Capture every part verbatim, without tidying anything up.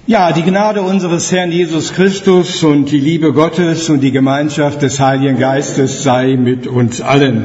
Ja, die Gnade unseres Herrn Jesus Christus und die Liebe Gottes und die Gemeinschaft des Heiligen Geistes sei mit uns allen.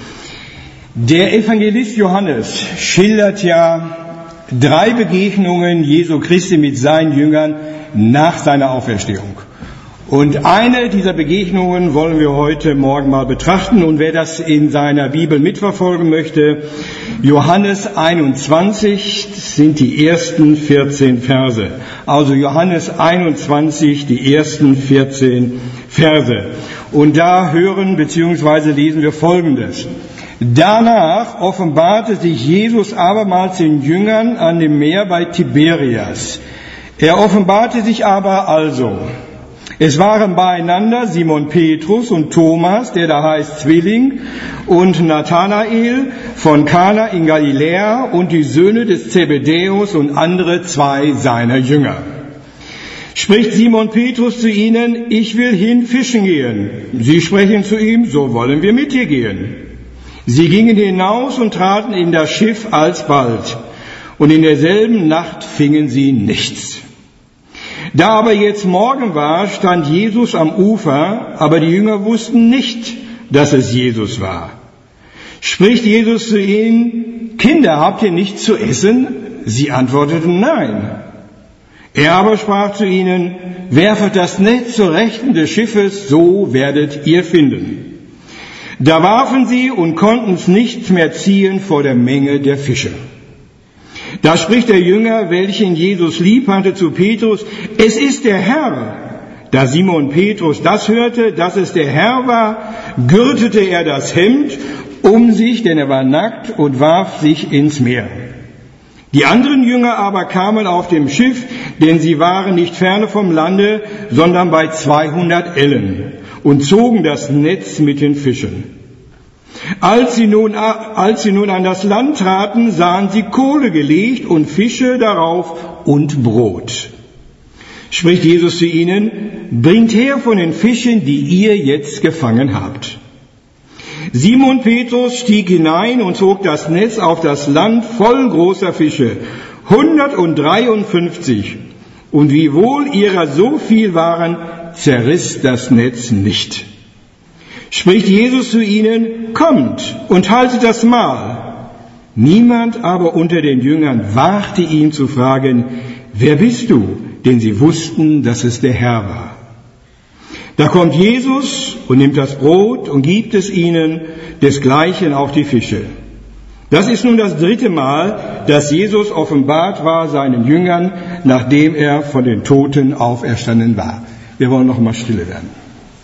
Der Evangelist Johannes schildert ja drei Begegnungen Jesu Christi mit seinen Jüngern nach seiner Auferstehung. Und eine dieser Begegnungen wollen wir heute Morgen mal betrachten. Und wer das in seiner Bibel mitverfolgen möchte, Johannes einundzwanzig sind die ersten vierzehn Verse. Also Johannes einundzwanzig, die ersten vierzehn Verse. Und da hören bzw. lesen wir Folgendes. Danach offenbarte sich Jesus abermals den Jüngern an dem Meer bei Tiberias. Er offenbarte sich aber also. Es waren beieinander Simon Petrus und Thomas, der da heißt Zwilling, und Nathanael von Kana in Galiläa und die Söhne des Zebedäus und andere zwei seiner Jünger. Spricht Simon Petrus zu ihnen, ich will hin fischen gehen. Sie sprechen zu ihm, so wollen wir mit dir gehen. Sie gingen hinaus und traten in das Schiff alsbald, und in derselben Nacht fingen sie nichts. Da aber jetzt Morgen war, stand Jesus am Ufer, aber die Jünger wussten nicht, dass es Jesus war. Spricht Jesus zu ihnen, Kinder, habt ihr nichts zu essen? Sie antworteten, nein. Er aber sprach zu ihnen, werfet das Netz zur Rechten des Schiffes, so werdet ihr finden. Da warfen sie und konnten es nicht mehr ziehen vor der Menge der Fische. Da spricht der Jünger, welchen Jesus lieb hatte, zu Petrus, es ist der Herr. Da Simon Petrus das hörte, dass es der Herr war, gürtete er das Hemd um sich, denn er war nackt, und warf sich ins Meer. Die anderen Jünger aber kamen auf dem Schiff, denn sie waren nicht ferne vom Lande, sondern bei zweihundert Ellen, und zogen das Netz mit den Fischen. Als sie nun, als sie nun an das Land traten, sahen sie Kohle gelegt und Fische darauf und Brot. Spricht Jesus zu ihnen, bringt her von den Fischen, die ihr jetzt gefangen habt. Simon Petrus stieg hinein und zog das Netz auf das Land voll großer Fische, hundertdreiundfünfzig. Und wiewohl ihrer so viel waren, zerriss das Netz nicht. Spricht Jesus zu ihnen, kommt und haltet das Mahl. Niemand aber unter den Jüngern wagte ihn zu fragen, wer bist du? Denn sie wussten, dass es der Herr war. Da kommt Jesus und nimmt das Brot und gibt es ihnen, desgleichen auch die Fische. Das ist nun das dritte Mal, dass Jesus offenbart war seinen Jüngern, nachdem er von den Toten auferstanden war. Wir wollen noch mal stille werden.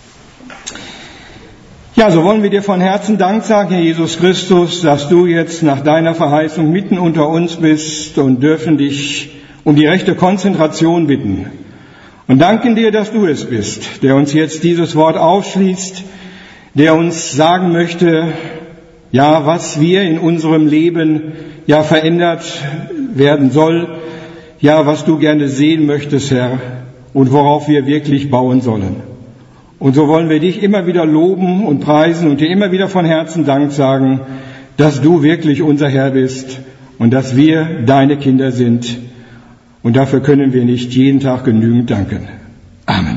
Ja, so wollen wir dir von Herzen Dank sagen, Herr Jesus Christus, dass du jetzt nach deiner Verheißung mitten unter uns bist, und dürfen dich um die rechte Konzentration bitten. Und danken dir, dass du es bist, der uns jetzt dieses Wort aufschließt, der uns sagen möchte, ja, was wir in unserem Leben ja verändert werden soll, ja, was du gerne sehen möchtest, Herr, und worauf wir wirklich bauen sollen. Und so wollen wir dich immer wieder loben und preisen und dir immer wieder von Herzen Dank sagen, dass du wirklich unser Herr bist und dass wir deine Kinder sind. Und dafür können wir nicht jeden Tag genügend danken. Amen.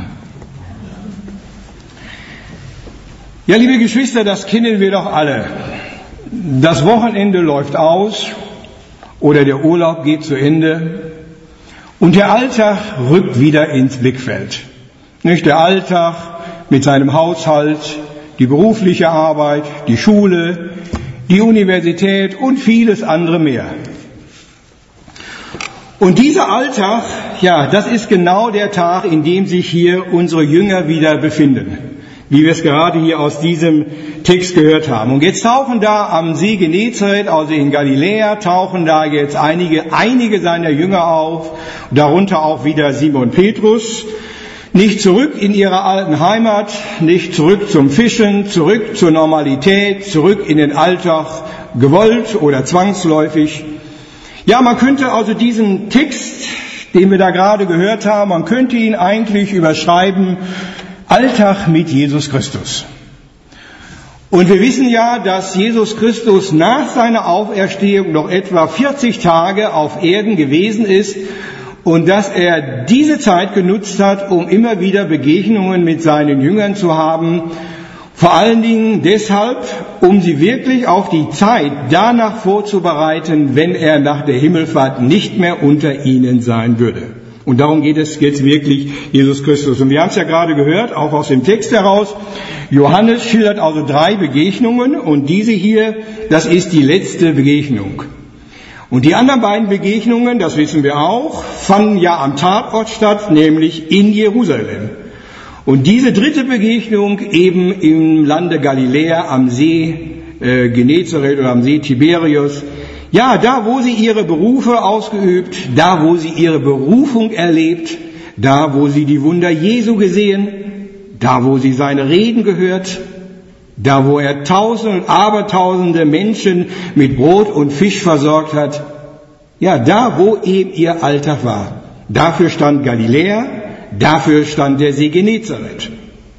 Ja, liebe Geschwister, das kennen wir doch alle. Das Wochenende läuft aus oder der Urlaub geht zu Ende und der Alltag rückt wieder ins Blickfeld. Nicht der Alltag mit seinem Haushalt, die berufliche Arbeit, die Schule, die Universität und vieles andere mehr. Und dieser Alltag, ja, das ist genau der Tag, in dem sich hier unsere Jünger wieder befinden, wie wir es gerade hier aus diesem Text gehört haben. Und jetzt tauchen da am See Genezareth, also in Galiläa, tauchen da jetzt einige, einige seiner Jünger auf, darunter auch wieder Simon Petrus. Nicht zurück in ihre alten Heimat, nicht zurück zum Fischen, zurück zur Normalität, zurück in den Alltag, gewollt oder zwangsläufig. Ja, man könnte also diesen Text, den wir da gerade gehört haben, man könnte ihn eigentlich überschreiben, Alltag mit Jesus Christus. Und wir wissen ja, dass Jesus Christus nach seiner Auferstehung noch etwa vierzig Tage auf Erden gewesen ist und dass er diese Zeit genutzt hat, um immer wieder Begegnungen mit seinen Jüngern zu haben, vor allen Dingen deshalb, um sie wirklich auf die Zeit danach vorzubereiten, wenn er nach der Himmelfahrt nicht mehr unter ihnen sein würde. Und darum geht es jetzt wirklich Jesus Christus. Und wir haben es ja gerade gehört, auch aus dem Text heraus. Johannes schildert also drei Begegnungen und diese hier, das ist die letzte Begegnung. Und die anderen beiden Begegnungen, das wissen wir auch, fanden ja am Tatort statt, nämlich in Jerusalem. Und diese dritte Begegnung eben im Lande Galiläa am See äh, Genezareth oder am See Tiberius. Ja, da wo sie ihre Berufe ausgeübt, da wo sie ihre Berufung erlebt, da wo sie die Wunder Jesu gesehen, da wo sie seine Reden gehört, da wo er Tausende und Abertausende Menschen mit Brot und Fisch versorgt hat, ja, da wo eben ihr Alltag war. Dafür stand Galiläa, dafür stand der See Genezareth.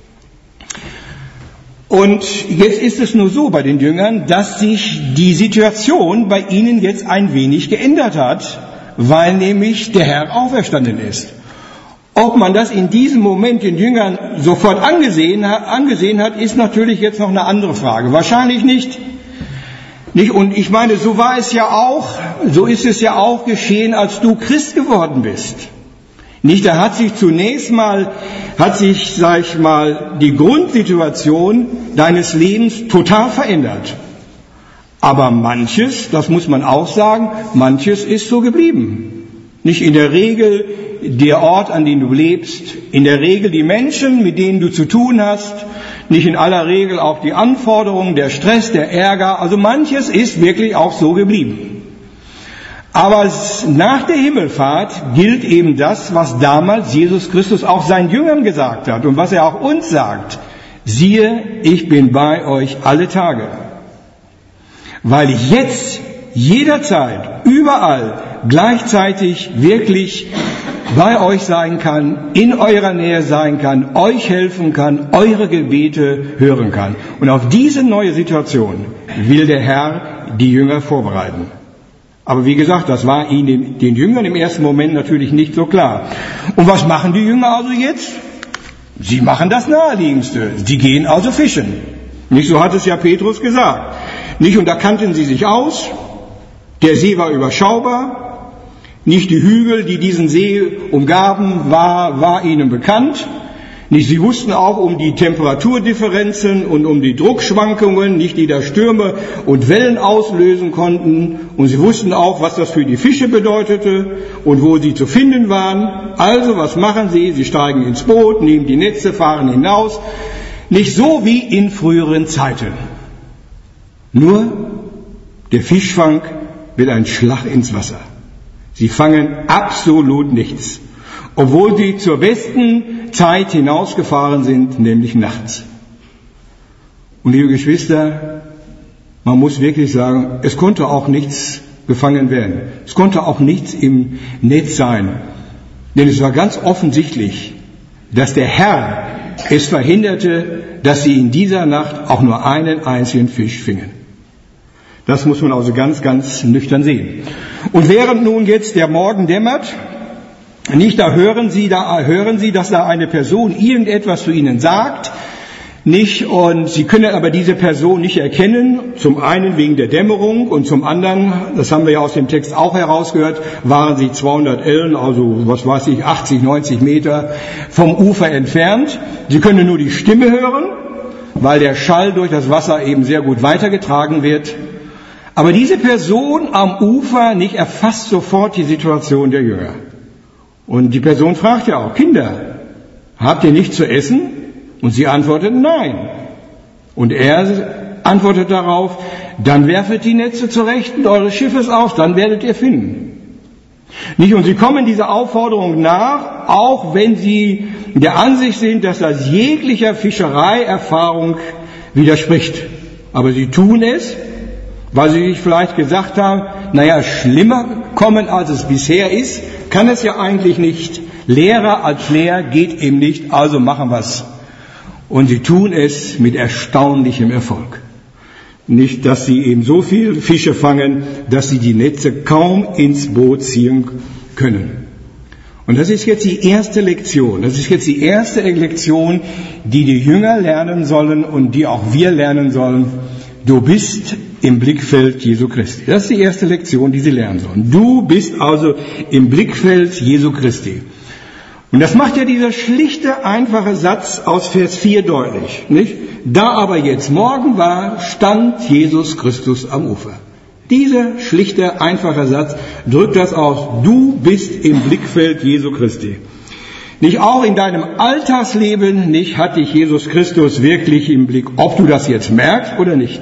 Und jetzt ist es nur so bei den Jüngern, dass sich die Situation bei ihnen jetzt ein wenig geändert hat, weil nämlich der Herr auferstanden ist. Ob man das in diesem Moment den Jüngern sofort angesehen hat, angesehen hat, ist natürlich jetzt noch eine andere Frage. Wahrscheinlich nicht. Nicht? Und ich meine, so war es ja auch, so ist es ja auch geschehen, als du Christ geworden bist. Nicht, da hat sich zunächst mal, hat sich, sag ich mal, die Grundsituation deines Lebens total verändert. Aber manches, das muss man auch sagen, manches ist so geblieben. Nicht in der Regel der Ort, an dem du lebst, in der Regel die Menschen, mit denen du zu tun hast, nicht in aller Regel auch die Anforderungen, der Stress, der Ärger, also manches ist wirklich auch so geblieben. Aber nach der Himmelfahrt gilt eben das, was damals Jesus Christus auch seinen Jüngern gesagt hat und was er auch uns sagt. Siehe, ich bin bei euch alle Tage. Weil ich jetzt, jederzeit, überall, gleichzeitig wirklich bei euch sein kann, in eurer Nähe sein kann, euch helfen kann, eure Gebete hören kann. Und auf diese neue Situation will der Herr die Jünger vorbereiten. Aber wie gesagt, das war ihnen, den Jüngern im ersten Moment natürlich nicht so klar. Und was machen die Jünger also jetzt? Sie machen das Naheliegendste. Sie gehen also fischen. Nicht, so hat es ja Petrus gesagt. Nicht, und da kannten sie sich aus. Der See war überschaubar. Nicht, die Hügel, die diesen See umgaben, war, war ihnen bekannt. Nicht, sie wussten auch um die Temperaturdifferenzen und um die Druckschwankungen, nicht, die da Stürme und Wellen auslösen konnten. Und sie wussten auch, was das für die Fische bedeutete und wo sie zu finden waren. Also, was machen sie? Sie steigen ins Boot, nehmen die Netze, fahren hinaus. Nicht so wie in früheren Zeiten. Nur, der Fischfang wird ein Schlag ins Wasser. Sie fangen absolut nichts. Obwohl sie zur besten Zeit hinausgefahren sind, nämlich nachts. Und liebe Geschwister, man muss wirklich sagen, es konnte auch nichts gefangen werden. Es konnte auch nichts im Netz sein. Denn es war ganz offensichtlich, dass der Herr es verhinderte, dass sie in dieser Nacht auch nur einen einzigen Fisch fingen. Das muss man also ganz, ganz nüchtern sehen. Und während nun jetzt der Morgen dämmert, nicht, da hören Sie, da hören Sie, dass da eine Person irgendetwas zu Ihnen sagt, nicht, und Sie können aber diese Person nicht erkennen, zum einen wegen der Dämmerung und zum anderen, das haben wir ja aus dem Text auch herausgehört, waren Sie zweihundert Ellen, also was weiß ich, achtzig, neunzig Meter vom Ufer entfernt. Sie können nur die Stimme hören, weil der Schall durch das Wasser eben sehr gut weitergetragen wird. Aber diese Person am Ufer nicht erfasst sofort die Situation der Jünger. Und die Person fragt ja auch, Kinder, habt ihr nichts zu essen? Und sie antwortet, nein. Und er antwortet darauf, dann werfet die Netze zurecht und eures Schiffes auf, dann werdet ihr finden. Nicht? Und sie kommen dieser Aufforderung nach, auch wenn sie der Ansicht sind, dass das jeglicher Fischereierfahrung widerspricht. Aber sie tun es, weil sie sich vielleicht gesagt haben, naja, schlimmer kommen, als es bisher ist, kann es ja eigentlich nicht. Leerer als leer geht eben nicht, also machen wir es. Und sie tun es mit erstaunlichem Erfolg. Nicht, dass sie eben so viel Fische fangen, dass sie die Netze kaum ins Boot ziehen können. Und das ist jetzt die erste Lektion. Das ist jetzt die erste Lektion, die die Jünger lernen sollen und die auch wir lernen sollen. Du bist im Blickfeld Jesu Christi. Das ist die erste Lektion, die sie lernen sollen. Du bist also im Blickfeld Jesu Christi. Und das macht ja dieser schlichte, einfache Satz aus Vers vier deutlich, nicht? Da aber jetzt Morgen war, stand Jesus Christus am Ufer. Dieser schlichte, einfache Satz drückt das aus. Du bist im Blickfeld Jesu Christi. Nicht auch in deinem Alltagsleben, nicht hat dich Jesus Christus wirklich im Blick, ob du das jetzt merkst oder nicht.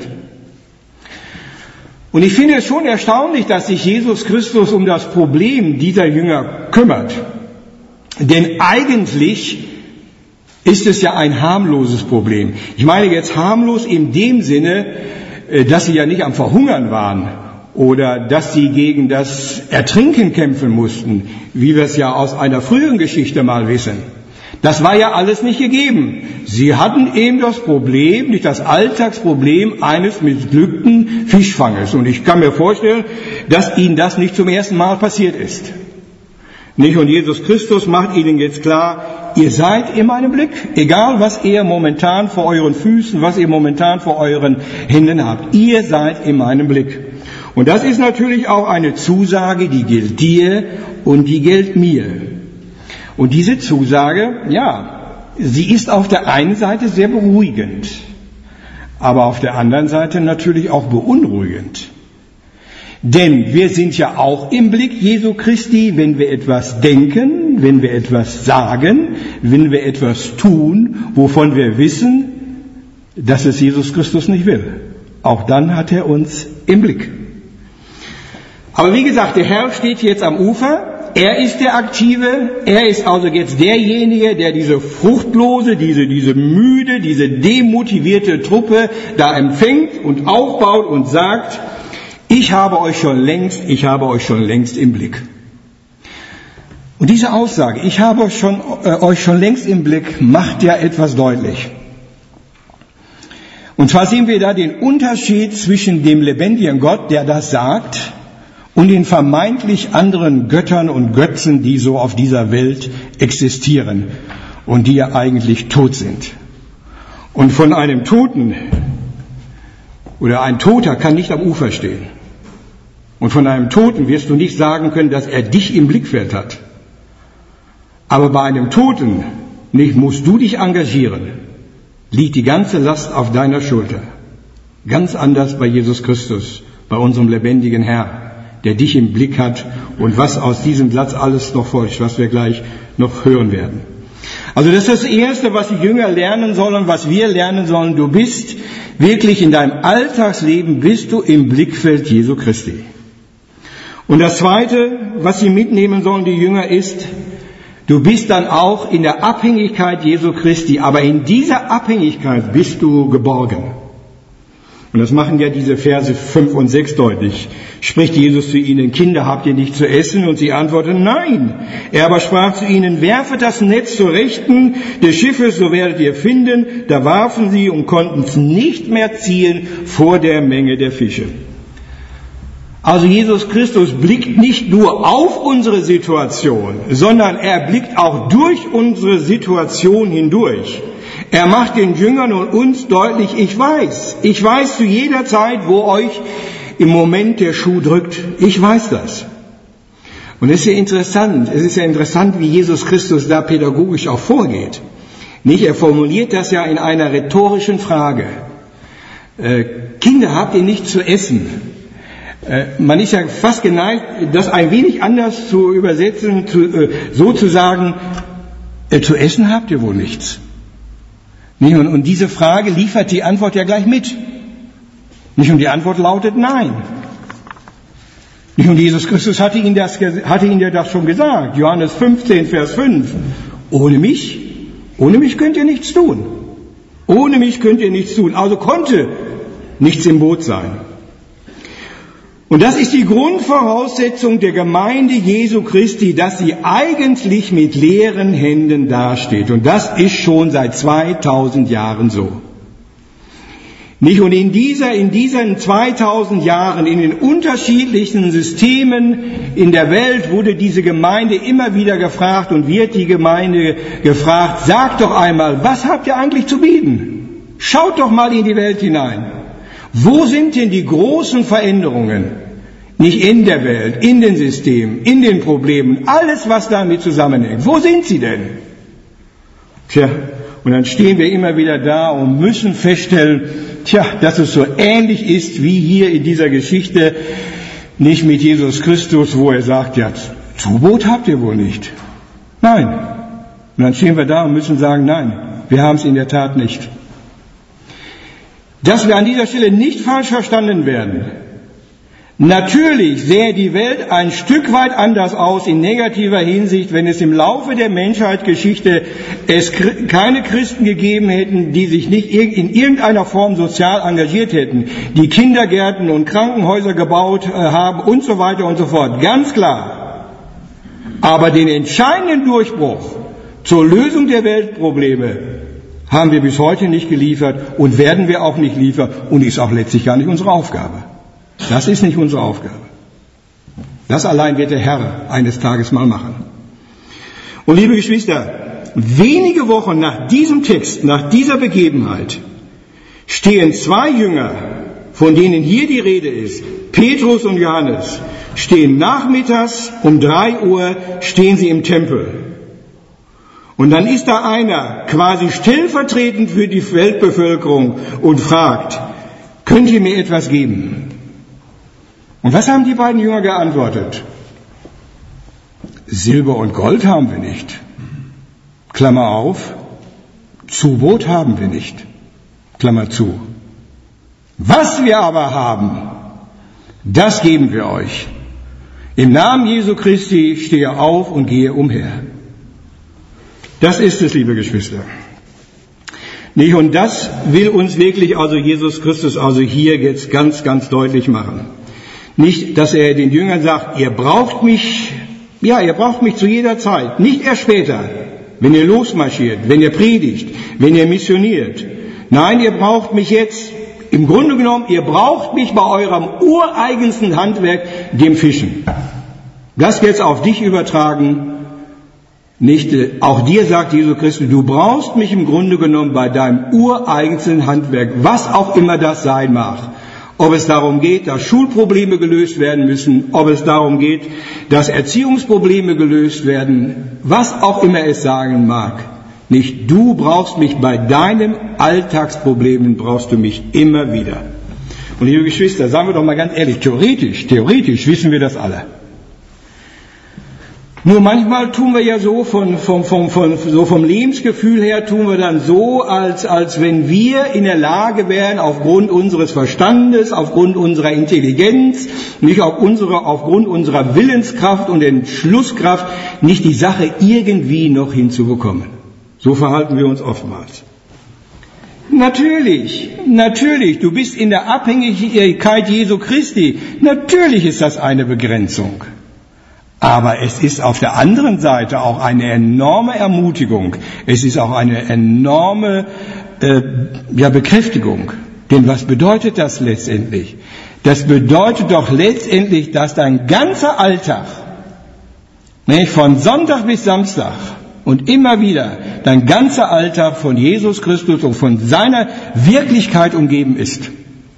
Und ich finde es schon erstaunlich, dass sich Jesus Christus um das Problem dieser Jünger kümmert. Denn eigentlich ist es ja ein harmloses Problem. Ich meine jetzt harmlos in dem Sinne, dass sie ja nicht am Verhungern waren oder dass sie gegen das Ertrinken kämpfen mussten, wie wir es ja aus einer früheren Geschichte mal wissen. Das war ja alles nicht gegeben. Sie hatten eben das Problem, nicht das Alltagsproblem eines missglückten Fischfanges. Und ich kann mir vorstellen, dass ihnen das nicht zum ersten Mal passiert ist. Nicht? Und Jesus Christus macht ihnen jetzt klar, ihr seid in meinem Blick, egal was ihr momentan vor euren Füßen, was ihr momentan vor euren Händen habt. Ihr seid in meinem Blick. Und das ist natürlich auch eine Zusage, die gilt dir und die gilt mir. Und diese Zusage, ja, sie ist auf der einen Seite sehr beruhigend, aber auf der anderen Seite natürlich auch beunruhigend. Denn wir sind ja auch im Blick Jesu Christi, wenn wir etwas denken, wenn wir etwas sagen, wenn wir etwas tun, wovon wir wissen, dass es Jesus Christus nicht will. Auch dann hat er uns im Blick. Aber wie gesagt, der Herr steht jetzt am Ufer, er ist der Aktive, er ist also jetzt derjenige, der diese fruchtlose, diese, diese müde, diese demotivierte Truppe da empfängt und aufbaut und sagt, ich habe euch schon längst, ich habe euch schon längst im Blick. Und diese Aussage, ich habe euch schon, äh, euch schon längst im Blick, macht ja etwas deutlich. Und zwar sehen wir da den Unterschied zwischen dem lebendigen Gott, der das sagt, und den vermeintlich anderen Göttern und Götzen, die so auf dieser Welt existieren und die ja eigentlich tot sind. Und von einem Toten oder ein Toter kann nicht am Ufer stehen. Und von einem Toten wirst du nicht sagen können, dass er dich im Blickfeld hat. Aber bei einem Toten nicht musst du dich engagieren. Liegt die ganze Last auf deiner Schulter. Ganz anders bei Jesus Christus, bei unserem lebendigen Herr, der dich im Blick hat und was aus diesem Satz alles noch folgt, was wir gleich noch hören werden. Also das ist das Erste, was die Jünger lernen sollen, was wir lernen sollen. Du bist wirklich in deinem Alltagsleben, bist du im Blickfeld Jesu Christi. Und das Zweite, was sie mitnehmen sollen, die Jünger, ist, du bist dann auch in der Abhängigkeit Jesu Christi, aber in dieser Abhängigkeit bist du geborgen. Und das machen ja diese Verse fünf und sechs deutlich. Spricht Jesus zu ihnen, Kinder, habt ihr nicht zu essen? Und sie antworten, nein. Er aber sprach zu ihnen, werfet das Netz zur Rechten des Schiffes, so werdet ihr finden. Da warfen sie und konnten es nicht mehr ziehen vor der Menge der Fische. Also Jesus Christus blickt nicht nur auf unsere Situation, sondern er blickt auch durch unsere Situation hindurch. Er macht den Jüngern und uns deutlich, ich weiß, ich weiß zu jeder Zeit, wo euch im Moment der Schuh drückt. Ich weiß das. Und es ist ja interessant, es ist ja interessant, wie Jesus Christus da pädagogisch auch vorgeht. Nicht, er formuliert das ja in einer rhetorischen Frage. Äh, Kinder, habt ihr nichts zu essen? Äh, man ist ja fast geneigt, das ein wenig anders zu übersetzen, zu, äh, so zu sagen, äh, zu essen habt ihr wohl nichts. Und, und diese Frage liefert die Antwort ja gleich mit. Nicht, und die Antwort lautet nein. Nicht, und Jesus Christus hatte ihnen das, hatte ihnen ja das schon gesagt. Johannes fünfzehn, Vers fünf. Ohne mich, ohne mich könnt ihr nichts tun. Ohne mich könnt ihr nichts tun. Also konnte nichts im Boot sein. Und das ist die Grundvoraussetzung der Gemeinde Jesu Christi, dass sie eigentlich mit leeren Händen dasteht. Und das ist schon seit zweitausend Jahren so. Nicht? Und in dieser, in diesen zweitausend Jahren, in den unterschiedlichen Systemen in der Welt wurde diese Gemeinde immer wieder gefragt und wird die Gemeinde gefragt, sagt doch einmal, was habt ihr eigentlich zu bieten? Schaut doch mal in die Welt hinein. Wo sind denn die großen Veränderungen? Nicht in der Welt, in den Systemen, in den Problemen, alles was damit zusammenhängt. Wo sind sie denn? Tja, und dann stehen wir immer wieder da und müssen feststellen, tja, dass es so ähnlich ist wie hier in dieser Geschichte, nicht mit Jesus Christus, wo er sagt, ja, Zubrot habt ihr wohl nicht. Nein. Und dann stehen wir da und müssen sagen, nein, wir haben es in der Tat nicht. Dass wir an dieser Stelle nicht falsch verstanden werden. Natürlich sähe die Welt ein Stück weit anders aus in negativer Hinsicht, wenn es im Laufe der Menschheitsgeschichte es keine Christen gegeben hätten, die sich nicht in irgendeiner Form sozial engagiert hätten, die Kindergärten und Krankenhäuser gebaut haben und so weiter und so fort. Ganz klar. Aber den entscheidenden Durchbruch zur Lösung der Weltprobleme haben wir bis heute nicht geliefert und werden wir auch nicht liefern und ist auch letztlich gar nicht unsere Aufgabe. Das ist nicht unsere Aufgabe. Das allein wird der Herr eines Tages mal machen. Und liebe Geschwister, wenige Wochen nach diesem Text, nach dieser Begebenheit, stehen zwei Jünger, von denen hier die Rede ist, Petrus und Johannes, stehen nachmittags um drei Uhr, stehen sie im Tempel. Und dann ist da einer quasi stellvertretend für die Weltbevölkerung und fragt, könnt ihr mir etwas geben? Und was haben die beiden Jünger geantwortet? Silber und Gold haben wir nicht. Klammer auf, Zubrot haben wir nicht. Klammer zu. Was wir aber haben, das geben wir euch. Im Namen Jesu Christi stehe auf und gehe umher. Das ist es, liebe Geschwister. Nicht? Und das will uns wirklich also Jesus Christus also hier jetzt ganz, ganz deutlich machen. Nicht, dass er den Jüngern sagt, ihr braucht mich, ja, ihr braucht mich zu jeder Zeit, nicht erst später, wenn ihr losmarschiert, wenn ihr predigt, wenn ihr missioniert. Nein, ihr braucht mich jetzt, im Grunde genommen, ihr braucht mich bei eurem ureigensten Handwerk, dem Fischen. Das jetzt auf dich übertragen, nicht, auch dir sagt Jesus Christus, du brauchst mich im Grunde genommen bei deinem ureigensten Handwerk, was auch immer das sein mag. Ob es darum geht, dass Schulprobleme gelöst werden müssen, ob es darum geht, dass Erziehungsprobleme gelöst werden, was auch immer es sagen mag. Nicht du brauchst mich bei deinen Alltagsproblemen, brauchst du mich immer wieder. Und liebe Geschwister, sagen wir doch mal ganz ehrlich, theoretisch, theoretisch wissen wir das alle. Nur manchmal tun wir ja so von, vom, vom, vom, so vom Lebensgefühl her tun wir dann so, als, als wenn wir in der Lage wären, aufgrund unseres Verstandes, aufgrund unserer Intelligenz, nicht auf unsere, aufgrund unserer Willenskraft und Entschlusskraft, nicht die Sache irgendwie noch hinzubekommen. So verhalten wir uns oftmals. Natürlich, natürlich, du bist in der Abhängigkeit Jesu Christi. Natürlich ist das eine Begrenzung. Aber es ist auf der anderen Seite auch eine enorme Ermutigung. Es ist auch eine enorme äh, ja, Bekräftigung. Denn was bedeutet das letztendlich? Das bedeutet doch letztendlich, dass dein ganzer Alltag, nämlich von Sonntag bis Samstag und immer wieder, dein ganzer Alltag von Jesus Christus und von seiner Wirklichkeit umgeben ist.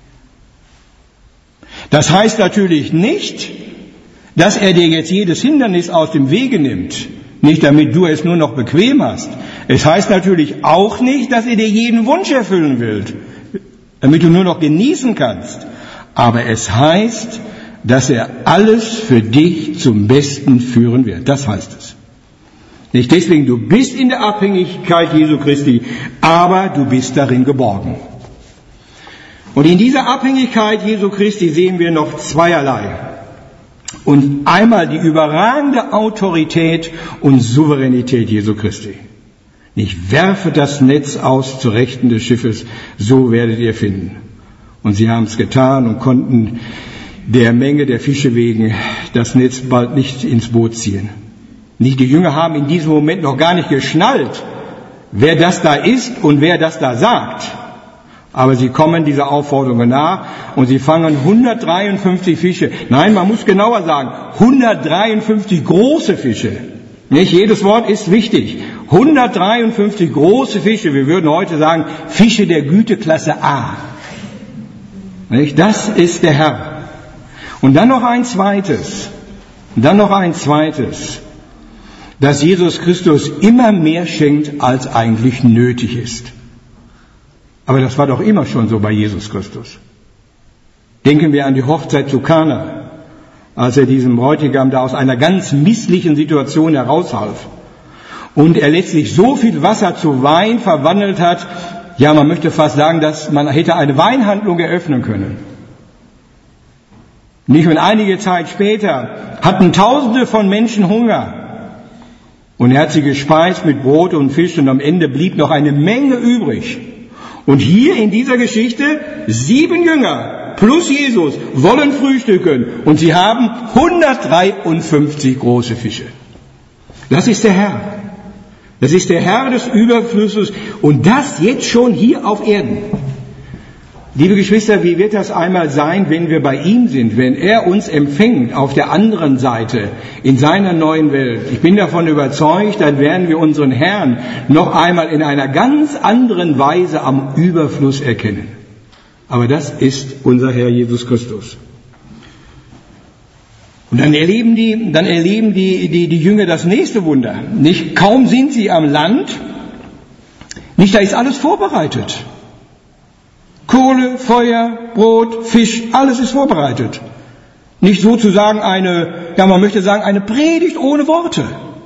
Das heißt natürlich nicht, dass er dir jetzt jedes Hindernis aus dem Wege nimmt, nicht damit du es nur noch bequem hast. Es heißt natürlich auch nicht, dass er dir jeden Wunsch erfüllen will, damit du nur noch genießen kannst. Aber es heißt, dass er alles für dich zum Besten führen wird. Das heißt es. Nicht deswegen, du bist in der Abhängigkeit Jesu Christi, aber du bist darin geborgen. Und in dieser Abhängigkeit Jesu Christi sehen wir noch zweierlei. Und einmal die überragende Autorität und Souveränität Jesu Christi. Nicht werfe das Netz aus zur Rechten des Schiffes, so werdet ihr finden. Und sie haben es getan und konnten der Menge der Fische wegen das Netz bald nicht ins Boot ziehen. Nicht die Jünger haben in diesem Moment noch gar nicht geschnallt, wer das da ist und wer das da sagt. Aber sie kommen dieser Aufforderung nach und sie fangen hundertdreiundfünfzig Fische. Nein, man muss genauer sagen, hundertdreiundfünfzig große Fische. Nicht jedes Wort ist wichtig. hundertdreiundfünfzig große Fische, wir würden heute sagen, Fische der Güteklasse A. Nicht? Das ist der Herr. Und dann noch ein zweites, dann noch ein zweites, dass Jesus Christus immer mehr schenkt, als eigentlich nötig ist. Aber das war doch immer schon so bei Jesus Christus. Denken wir an die Hochzeit zu Kana, als er diesem Bräutigam da aus einer ganz misslichen Situation heraushalf und er letztlich so viel Wasser zu Wein verwandelt hat, ja, man möchte fast sagen, dass man hätte eine Weinhandlung eröffnen können. Nicht und einige Zeit später hatten Tausende von Menschen Hunger und er hat sie gespeist mit Brot und Fisch und am Ende blieb noch eine Menge übrig. Und hier in dieser Geschichte, sieben Jünger plus Jesus wollen frühstücken und sie haben hundertdreiundfünfzig große Fische. Das ist der Herr. Das ist der Herr des Überflusses und das jetzt schon hier auf Erden. Liebe Geschwister, wie wird das einmal sein, wenn wir bei ihm sind, wenn er uns empfängt auf der anderen Seite in seiner neuen Welt? Ich bin davon überzeugt, dann werden wir unseren Herrn noch einmal in einer ganz anderen Weise am Überfluss erkennen. Aber das ist unser Herr Jesus Christus. Und dann erleben die, dann erleben die, die, die Jünger das nächste Wunder. Nicht, kaum sind sie am Land, nicht, da ist alles vorbereitet. Kohle, Feuer, Brot, Fisch, alles ist vorbereitet. Nicht sozusagen eine, ja man möchte sagen, eine Predigt ohne Worte.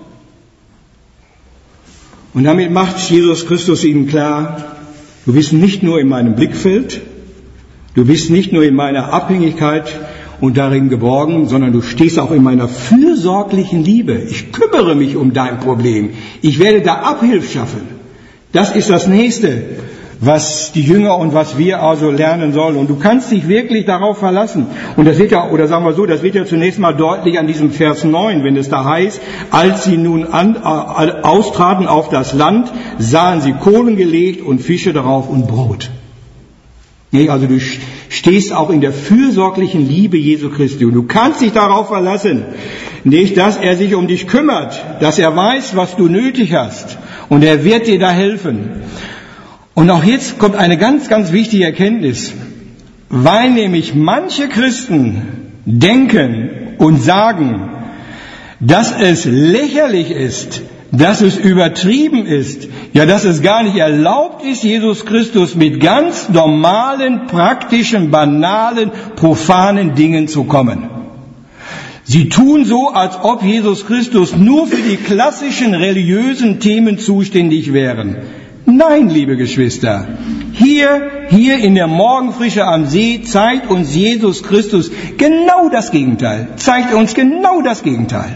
Und damit macht Jesus Christus ihnen klar, du bist nicht nur in meinem Blickfeld, du bist nicht nur in meiner Abhängigkeit und darin geborgen, sondern du stehst auch in meiner fürsorglichen Liebe. Ich kümmere mich um dein Problem. Ich werde da Abhilfe schaffen. Das ist das Nächste, was die Jünger und was wir also lernen sollen. Und du kannst dich wirklich darauf verlassen. Und das wird ja, oder sagen wir so, das wird ja zunächst mal deutlich an diesem Vers neun, wenn es da heißt, als sie nun an, äh, austraten auf das Land, sahen sie Kohlen gelegt und Fische darauf und Brot. Nee, also du stehst auch in der fürsorglichen Liebe Jesu Christi und du kannst dich darauf verlassen, nicht, dass er sich um dich kümmert, dass er weiß, was du nötig hast und er wird dir da helfen. Und auch jetzt kommt eine ganz, ganz wichtige Erkenntnis, weil nämlich manche Christen denken und sagen, dass es lächerlich ist, dass es übertrieben ist, ja, dass es gar nicht erlaubt ist, Jesus Christus mit ganz normalen, praktischen, banalen, profanen Dingen zu kommen. Sie tun so, als ob Jesus Christus nur für die klassischen religiösen Themen zuständig wären. Nein, liebe Geschwister, hier, hier in der Morgenfrische am See zeigt uns Jesus Christus genau das Gegenteil, zeigt uns genau das Gegenteil.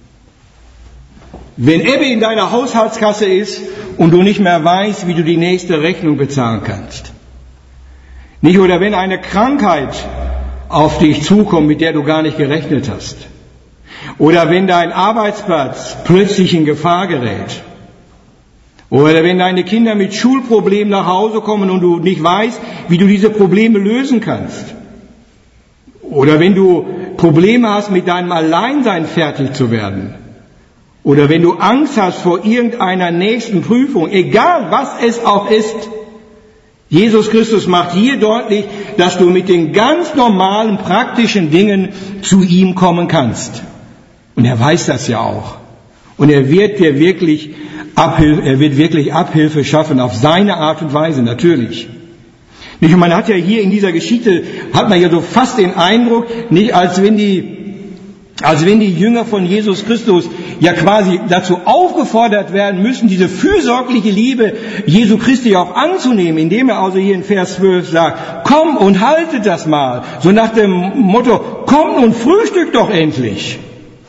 Wenn Ebbe in deiner Haushaltskasse ist und du nicht mehr weißt, wie du die nächste Rechnung bezahlen kannst. Nicht, oder wenn eine Krankheit auf dich zukommt, mit der du gar nicht gerechnet hast. Oder wenn dein Arbeitsplatz plötzlich in Gefahr gerät. Oder wenn deine Kinder mit Schulproblemen nach Hause kommen und du nicht weißt, wie du diese Probleme lösen kannst. Oder wenn du Probleme hast, mit deinem Alleinsein fertig zu werden. Oder wenn du Angst hast vor irgendeiner nächsten Prüfung, egal was es auch ist. Jesus Christus macht hier deutlich, dass du mit den ganz normalen, praktischen Dingen zu ihm kommen kannst. Und er weiß das ja auch. Und er wird dir wirklich Abhilfe, er wird wirklich Abhilfe schaffen, auf seine Art und Weise, natürlich. Nicht, und man hat ja hier in dieser Geschichte, hat man ja so fast den Eindruck, nicht als wenn die Als wenn die Jünger von Jesus Christus ja quasi dazu aufgefordert werden müssen, diese fürsorgliche Liebe Jesu Christi auch anzunehmen, indem er also hier in Vers zwölf sagt, komm und haltet das mal. So nach dem Motto, komm und frühstück doch endlich.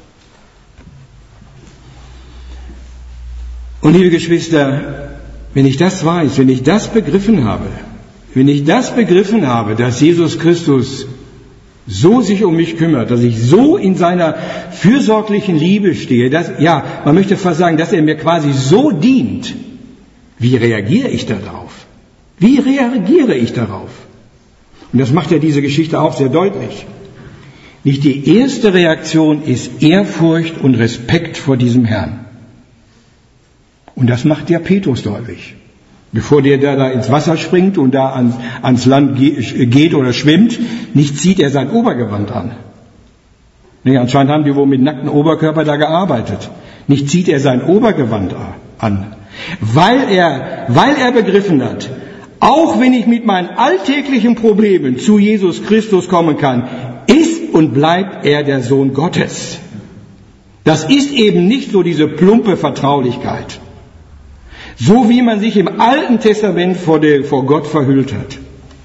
Und liebe Geschwister, wenn ich das weiß, wenn ich das begriffen habe, wenn ich das begriffen habe, dass Jesus Christus so sich um mich kümmert, dass ich so in seiner fürsorglichen Liebe stehe, dass, ja, man möchte fast sagen, dass er mir quasi so dient. Wie reagiere ich darauf? Wie reagiere ich darauf? Und das macht ja diese Geschichte auch sehr deutlich. Nicht die erste Reaktion ist Ehrfurcht und Respekt vor diesem Herrn. Und das macht ja Petrus deutlich. Bevor der da ins Wasser springt und da ans, ans Land geht oder schwimmt, nicht zieht er sein Obergewand an. Nee, anscheinend haben die wohl mit nacktem Oberkörper da gearbeitet. Nicht zieht er sein Obergewand an. Weil er, weil er begriffen hat, auch wenn ich mit meinen alltäglichen Problemen zu Jesus Christus kommen kann, ist und bleibt er der Sohn Gottes. Das ist eben nicht so diese plumpe Vertraulichkeit. So wie man sich im Alten Testament vor, der, vor Gott verhüllt hat.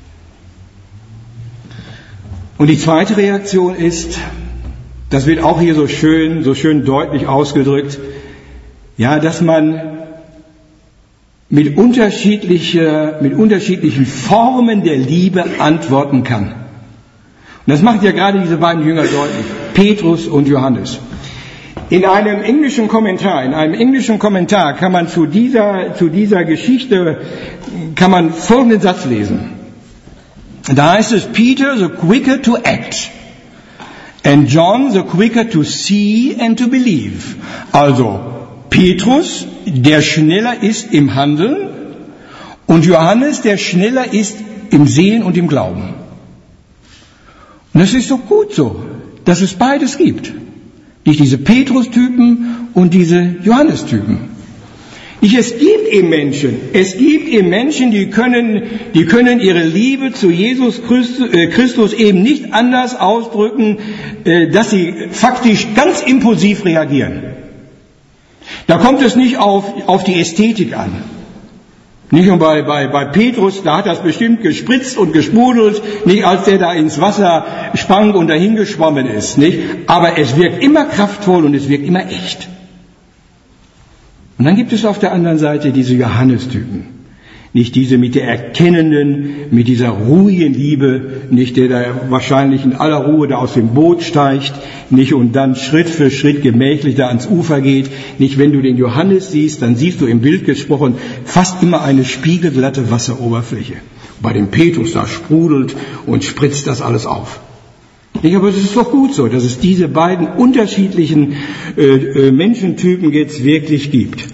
Und die zweite Reaktion ist, das wird auch hier so schön, so schön deutlich ausgedrückt, ja, dass man mit, unterschiedliche, mit unterschiedlichen Formen der Liebe antworten kann. Und das macht ja gerade diese beiden Jünger deutlich, Petrus und Johannes. In einem englischen Kommentar, in einem englischen Kommentar kann man zu dieser, zu dieser Geschichte, kann man folgenden Satz lesen. Da heißt es, Peter the quicker to act and John the quicker to see and to believe. Also Petrus, der schneller ist im Handeln, und Johannes, der schneller ist im Sehen und im Glauben. Und das ist doch gut so, dass es beides gibt. Nicht diese Petrus-Typen und diese Johannes-Typen. Nicht, es gibt eben Menschen, es gibt eben Menschen, die können, die können ihre Liebe zu Jesus Christus, äh, Christus eben nicht anders ausdrücken, äh, dass sie faktisch ganz impulsiv reagieren. Da kommt es nicht auf, auf die Ästhetik an. Nicht nur bei, bei, bei Petrus, da hat das bestimmt gespritzt und gesprudelt, nicht als der da ins Wasser sprang und dahin geschwommen ist, nicht? Aber es wirkt immer kraftvoll und es wirkt immer echt. Und dann gibt es auf der anderen Seite diese Johannes-Typen. Nicht diese mit der erkennenden, mit dieser ruhigen Liebe, nicht der da wahrscheinlich in aller Ruhe da aus dem Boot steigt, nicht und dann Schritt für Schritt gemächlich da ans Ufer geht. Nicht, wenn du den Johannes siehst, dann siehst du im Bild gesprochen fast immer eine spiegelglatte Wasseroberfläche. Bei dem Petrus da sprudelt und spritzt das alles auf. Nicht, aber es ist doch gut so, dass es diese beiden unterschiedlichen äh, äh, Menschentypen jetzt wirklich gibt.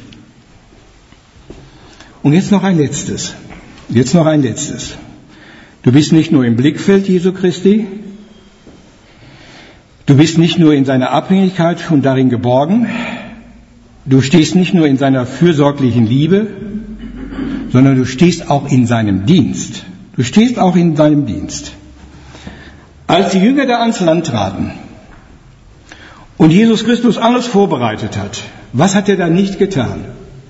Und jetzt noch ein letztes. Jetzt noch ein letztes. Du bist nicht nur im Blickfeld Jesu Christi, du bist nicht nur in seiner Abhängigkeit und darin geborgen, du stehst nicht nur in seiner fürsorglichen Liebe, sondern du stehst auch in seinem Dienst. Du stehst auch in seinem Dienst. Als die Jünger da ans Land traten und Jesus Christus alles vorbereitet hat, was hat er da nicht getan?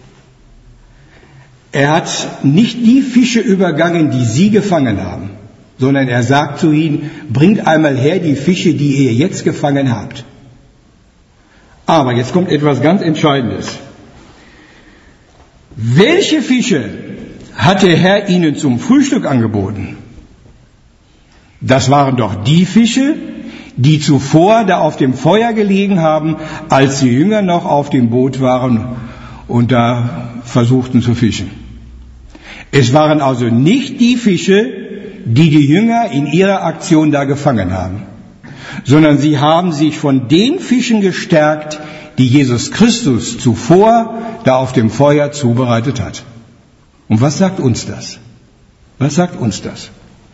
Er hat nicht die Fische übergangen, die sie gefangen haben, sondern er sagt zu ihnen, bringt einmal her die Fische, die ihr jetzt gefangen habt. Aber jetzt kommt etwas ganz Entscheidendes. Welche Fische hat der Herr ihnen zum Frühstück angeboten? Das waren doch die Fische, die zuvor da auf dem Feuer gelegen haben, als die Jünger noch auf dem Boot waren und da versuchten zu fischen. Es waren also nicht die Fische, die die Jünger in ihrer Aktion da gefangen haben, sondern sie haben sich von den Fischen gestärkt, die Jesus Christus zuvor da auf dem Feuer zubereitet hat. Und was sagt uns das? Was sagt uns das?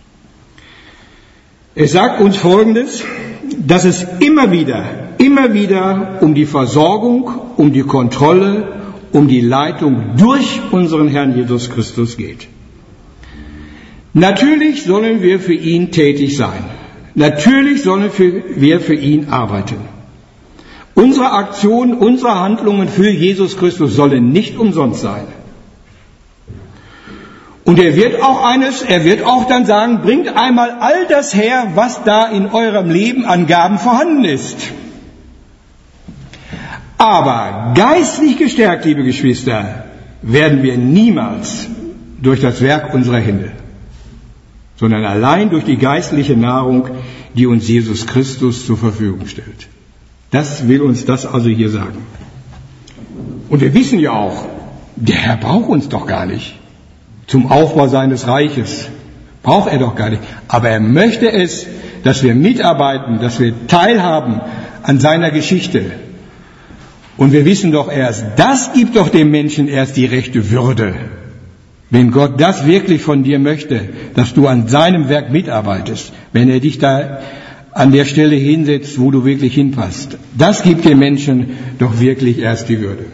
Es sagt uns Folgendes, dass es immer wieder, immer wieder um die Versorgung, um die Kontrolle, um die Leitung durch unseren Herrn Jesus Christus geht. Natürlich sollen wir für ihn tätig sein. Natürlich sollen wir für ihn arbeiten. Unsere Aktionen, unsere Handlungen für Jesus Christus sollen nicht umsonst sein. Und er wird auch eines, er wird auch dann sagen, bringt einmal all das her, was da in eurem Leben an Gaben vorhanden ist. Aber geistlich gestärkt, liebe Geschwister, werden wir niemals durch das Werk unserer Hände, sondern allein durch die geistliche Nahrung, die uns Jesus Christus zur Verfügung stellt. Das will uns das also hier sagen. Und wir wissen ja auch, der Herr braucht uns doch gar nicht. zum Aufbau seines Reiches. Braucht er doch gar nicht. Aber er möchte es, dass wir mitarbeiten, dass wir teilhaben an seiner Geschichte. Und wir wissen doch erst, das gibt doch dem Menschen erst die rechte Würde. Wenn Gott das wirklich von dir möchte, dass du an seinem Werk mitarbeitest, wenn er dich da an der Stelle hinsetzt, wo du wirklich hinpasst, das gibt dem Menschen doch wirklich erst die Würde.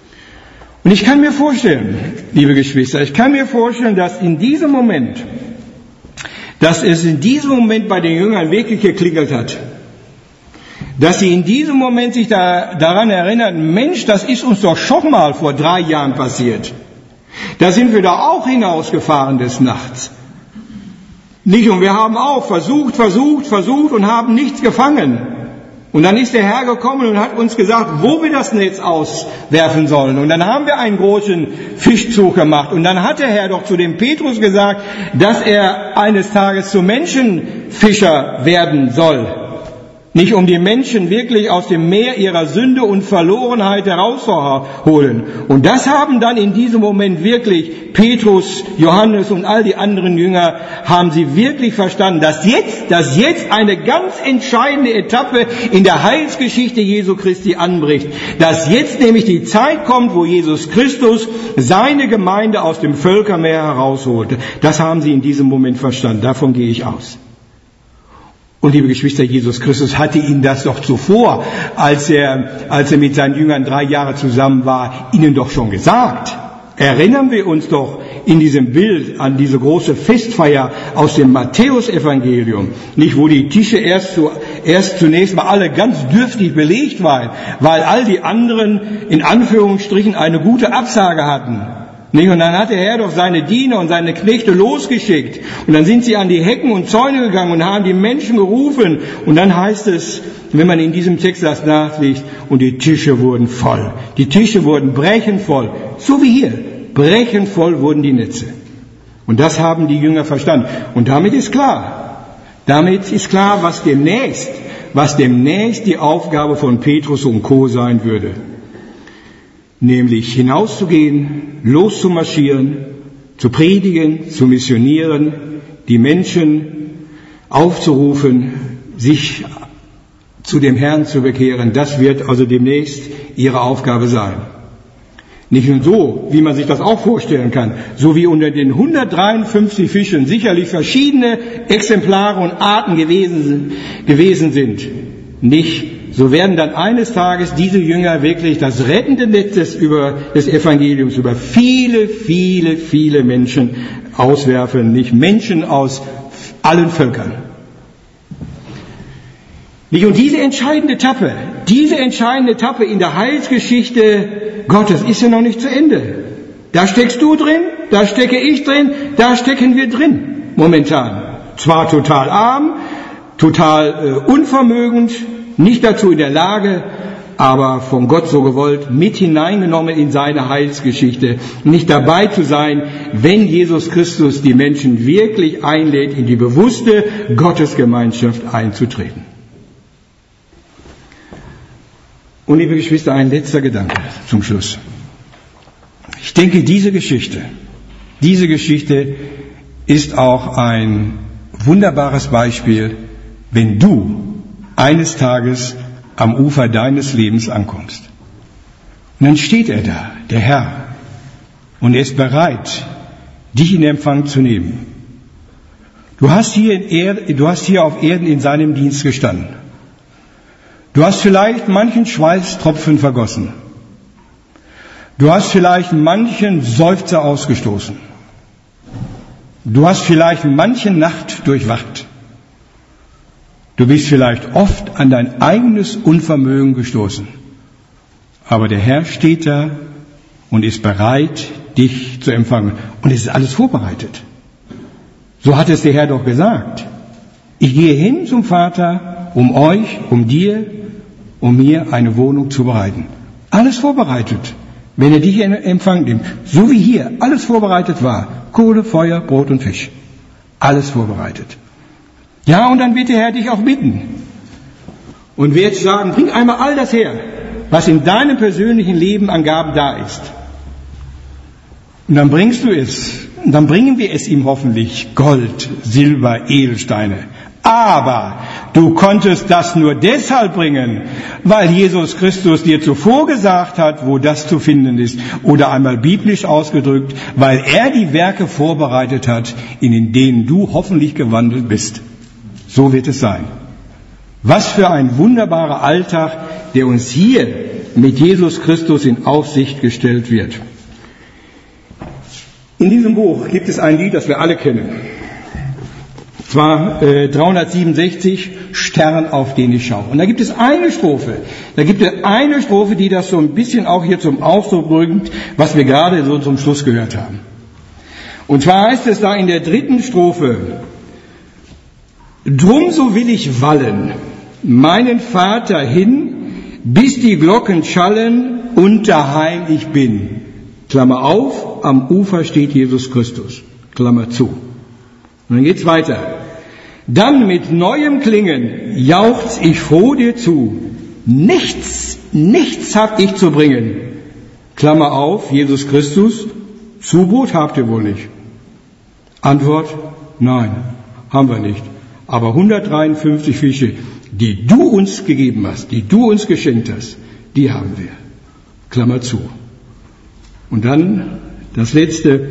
Und ich kann mir vorstellen, liebe Geschwister, ich kann mir vorstellen, dass in diesem Moment, dass es in diesem Moment bei den Jüngern wirklich geklingelt hat, dass sie in diesem Moment sich da, daran erinnern, Mensch, das ist uns doch schon mal vor drei Jahren passiert. Da sind wir doch auch hinausgefahren des Nachts. Nicht, und wir haben auch versucht, versucht, versucht und haben nichts gefangen. Und dann ist der Herr gekommen und hat uns gesagt, wo wir das Netz auswerfen sollen. Und dann haben wir einen großen Fischzug gemacht. Und dann hat der Herr doch zu dem Petrus gesagt, dass er eines Tages zum Menschenfischer werden soll. Nicht um die Menschen wirklich aus dem Meer ihrer Sünde und Verlorenheit herauszuholen. Und das haben dann in diesem Moment wirklich Petrus, Johannes und all die anderen Jünger, haben sie wirklich verstanden, dass jetzt, dass jetzt eine ganz entscheidende Etappe in der Heilsgeschichte Jesu Christi anbricht. Dass jetzt nämlich die Zeit kommt, wo Jesus Christus seine Gemeinde aus dem Völkermeer herausholte. Das haben sie in diesem Moment verstanden. Davon gehe ich aus. Und liebe Geschwister, Jesus Christus hatte ihnen das doch zuvor, als er, als er mit seinen Jüngern drei Jahre zusammen war, ihnen doch schon gesagt. Erinnern wir uns doch in diesem Bild an diese große Festfeier aus dem Matthäusevangelium, nicht, wo die Tische erst, zu, erst zunächst mal alle ganz dürftig belegt waren, weil all die anderen in Anführungsstrichen eine gute Absage hatten. Nicht? Und dann hat der Herr doch seine Diener und seine Knechte losgeschickt. Und dann sind sie an die Hecken und Zäune gegangen und haben die Menschen gerufen. Und dann heißt es, wenn man in diesem Text das nachliest, und die Tische wurden voll. Die Tische wurden brechend voll. So wie hier. Brechend voll wurden die Netze. Und das haben die Jünger verstanden. Und damit ist klar, damit ist klar, was demnächst, was demnächst die Aufgabe von Petrus und Co. sein würde. Nämlich hinauszugehen, loszumarschieren, zu predigen, zu missionieren, die Menschen aufzurufen, sich zu dem Herrn zu bekehren. Das wird also demnächst ihre Aufgabe sein. Nicht nur so, wie man sich das auch vorstellen kann, so wie unter den hundertdreiundfünfzig Fischen sicherlich verschiedene Exemplare und Arten gewesen, gewesen sind. Nicht so werden dann eines Tages diese Jünger wirklich das rettende Netz des, über, des Evangeliums über viele, viele, viele Menschen auswerfen, nicht Menschen aus allen Völkern. Nicht? Und diese entscheidende Etappe, diese entscheidende Etappe in der Heilsgeschichte Gottes ist ja noch nicht zu Ende. Da steckst du drin, da stecke ich drin, da stecken wir drin momentan. Zwar total arm, total äh, unvermögend, nicht dazu in der Lage, aber von Gott so gewollt, mit hineingenommen in seine Heilsgeschichte, nicht dabei zu sein, wenn Jesus Christus die Menschen wirklich einlädt, in die bewusste Gottesgemeinschaft einzutreten. Und liebe Geschwister, ein letzter Gedanke zum Schluss. Ich denke, diese Geschichte, diese Geschichte ist auch ein wunderbares Beispiel, wenn du eines Tages am Ufer deines Lebens ankommst. Und dann steht er da, der Herr, und er ist bereit, dich in Empfang zu nehmen. Du hast hier, in Erde, du hast hier auf Erden in seinem Dienst gestanden. Du hast vielleicht manchen Schweißtropfen vergossen. Du hast vielleicht manchen Seufzer ausgestoßen. Du hast vielleicht manche Nacht durchwacht. Du bist vielleicht oft an dein eigenes Unvermögen gestoßen. Aber der Herr steht da und ist bereit, dich zu empfangen. Und es ist alles vorbereitet. So hat es der Herr doch gesagt. Ich gehe hin zum Vater, um euch, um dir, um mir eine Wohnung zu bereiten. Alles vorbereitet, wenn er dich in Empfang nimmt. So wie hier alles vorbereitet war. Kohle, Feuer, Brot und Fisch. Alles vorbereitet. Ja, und dann wird der Herr dich auch bitten. Und wird sagen, bring einmal all das her, was in deinem persönlichen Leben an Gaben da ist. Und dann bringst du es. dann bringen wir es ihm hoffentlich, Gold, Silber, Edelsteine. Aber du konntest das nur deshalb bringen, weil Jesus Christus dir zuvor gesagt hat, wo das zu finden ist. Oder einmal biblisch ausgedrückt, weil er die Werke vorbereitet hat, in denen du hoffentlich gewandelt bist. So wird es sein. Was für ein wunderbarer Alltag, der uns hier mit Jesus Christus in Aussicht gestellt wird. In diesem Buch gibt es ein Lied, das wir alle kennen. Zwar äh, dreihundertsiebenundsechzig, Stern, auf den ich schaue. Und da gibt es eine Strophe, da gibt es eine Strophe, die das so ein bisschen auch hier zum Ausdruck bringt, was wir gerade so zum Schluss gehört haben. Und zwar heißt es da in der dritten Strophe: Drum so will ich wallen, meinen Vater hin, bis die Glocken schallen und daheim ich bin. Klammer auf, am Ufer steht Jesus Christus. Klammer zu. Und dann geht's weiter. Dann mit neuem Klingen jauchz ich froh dir zu. Nichts, nichts hab ich zu bringen. Klammer auf, Jesus Christus, Zubrot habt ihr wohl nicht. Antwort, nein, haben wir nicht. Aber hundertdreiundfünfzig Fische, die du uns gegeben hast, die du uns geschenkt hast, die haben wir. Klammer zu. Und dann das letzte,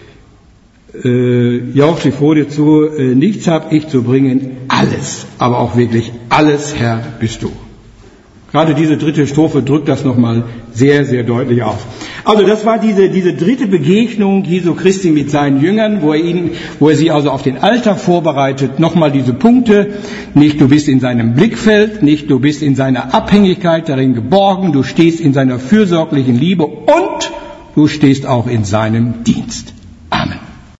äh, jauchzt ich froh dir zu, äh, nichts hab ich zu bringen, alles, aber auch wirklich alles, Herr, bist du. Gerade diese dritte Strophe drückt das nochmal sehr, sehr deutlich aus. Also das war diese, diese dritte Begegnung Jesu Christi mit seinen Jüngern, wo er ihnen, wo er sie also auf den Alltag vorbereitet. Nochmal diese Punkte. Nicht du bist in seinem Blickfeld, nicht du bist in seiner Abhängigkeit darin geborgen, du stehst in seiner fürsorglichen Liebe und du stehst auch in seinem Dienst.